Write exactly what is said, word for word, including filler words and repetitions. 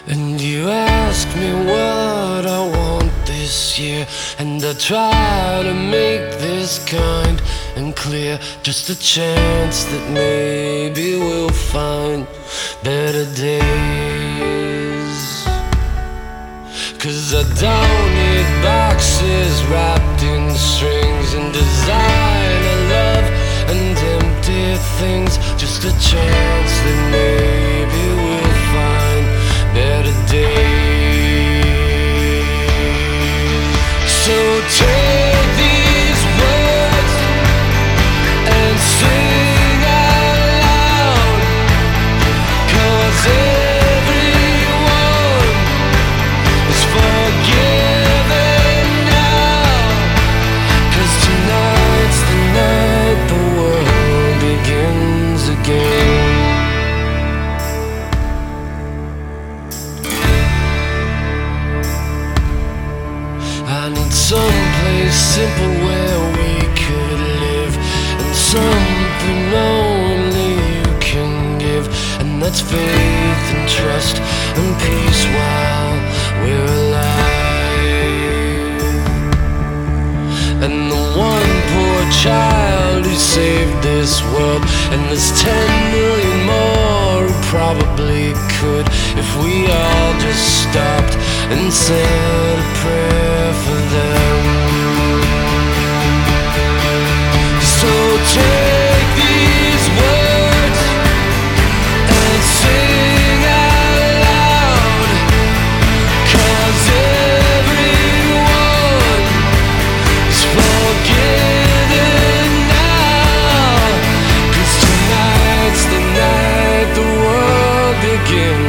And you ask me what I want this year, and I try to make this kind and clear. Just a chance that maybe we'll find better days. 'Cause I don't need boxes wrapped in strings and designer love and empty things. Just a chance that maybe we'll find better days. So take these words and sing out loud, 'cause everyone is forgiven now. 'Cause tonight's the night the world begins again. I need someplace simple where we could live, and something only you can give, and that's faith and trust and peace while we're alive. And the one poor child who saved this world, and there's ten million more who probably could, if we all just stopped and said a prayer for them. So take these words and sing out loud, 'cause everyone is forgiven now. 'Cause tonight's the night the world begins